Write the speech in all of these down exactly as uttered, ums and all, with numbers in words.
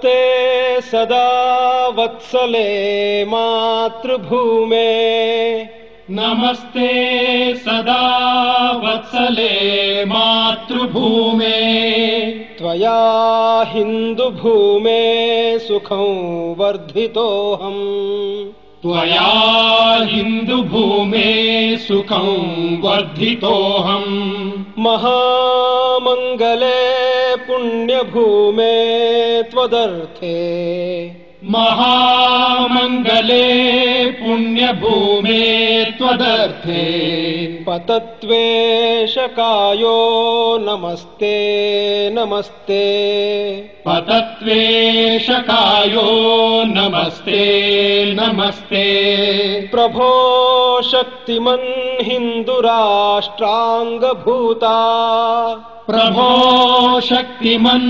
नमस्ते सदा वत्सले मातृभूमे नमस्ते सदा वत्सले मातृभूमे त्वया हिन्दुभूमे सुखं वर्धितोऽहम् त्वया हिन्दुभूमे सुखं वर्धितोऽहम् महामङ्गले पुण्यभूमे त्वदर्थे महामङ्गले पुण्यभूमे त्वदर्थे पतत्वेशकायो नमस्ते नमस्ते पतत्वेशकायो नमस्ते नमस्ते प्रभो शक्तिमन् हिन्दुराष्ट्राङ्गभूता प्रभो शक्तिमन्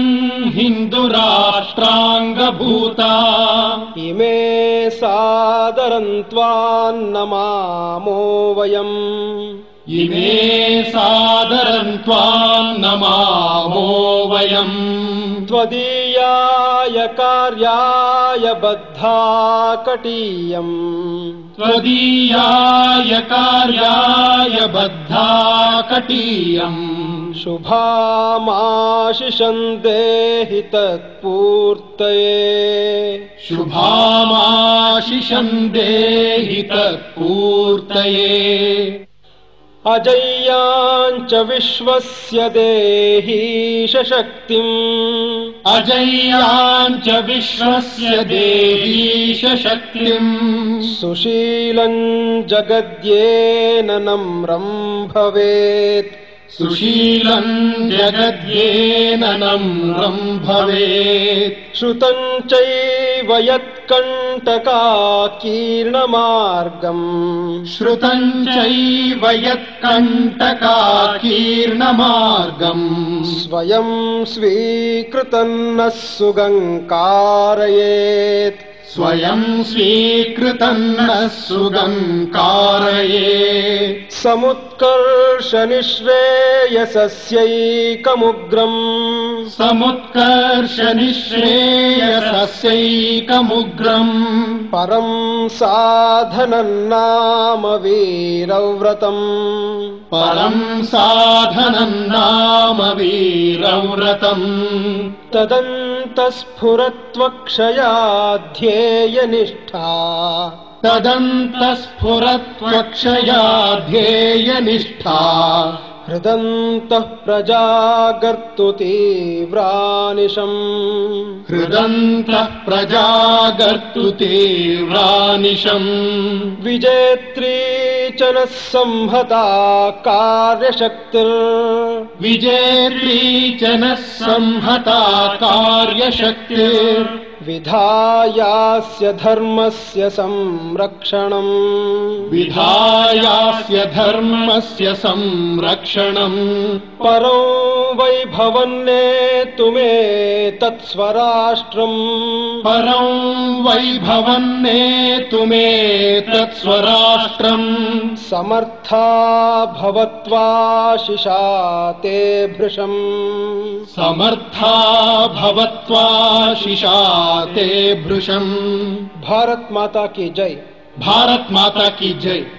हिन्दुराष्ट्राङ्गभूता इमे सादरं त्वां नमामो वयम् इमे सादरं त्वां नमामो वयम् त्वदीयाय कार्याय बद्धा कटीयम् त्वदीयाय कार्याय बद्धा कटीयम् शुभामाशिषं देहि तत्पूर्तये शुभामाशिषं देहि तत्पूर्तये अजय्याञ्च विश्वस्य देहीश शक्तिम् अजय्याञ्च विश्वस्य देहीश शक्तिम् सुशीलं जगद्येन नम्रं भवेत् सुशीलं जगद्येन नम्रं भवेत् श्रुतं चैव यत्कण्टकाकीर्णमार्गम् श्रुतं चैव यत्कण्टकाकीर्णमार्गम् स्वयं स्वीकृतं नः सुगङ्कारयेत् स्वयं स्वीकृतं नः सुगङ्कारयेत् समुत्कर्षनिःश्रेयसस्यैकमुग्रम् समुत्कर्षनिःश्रेयसस्यैकमुग्रम् परं साधनं नाम वीरव्रतम् परं साधनं नाम वीरव्रतम् तदन्तस्फुरत्वक्षयाध्येयनिष्ठा तदन्तस्फुरत्वक्षया ध्येयनिष्ठा हृदन्तः प्रजागर्तु तीव्रानिशम् हृदन्तः प्रजागर्तु तीव्रानिशम् विजेत्री च नः संहता कार्यशक्तिर् विजेत्री च नः संहता कार्यशक्तिर् विधायास्य धर्मस्य संरक्षणम् विधायास्य धर्मस्य संरक्षणम् परं वैभवन्नेतुमे तत्स्वराष्ट्रम् परं वैभवन्नेतुमे तत्स्वराष्ट्रम् समर्था भवत्वाशिषा ते भृशम् समर्था भवत्वाशिषा ते भृशम्। भारत माता की जय। भारत माता की जय।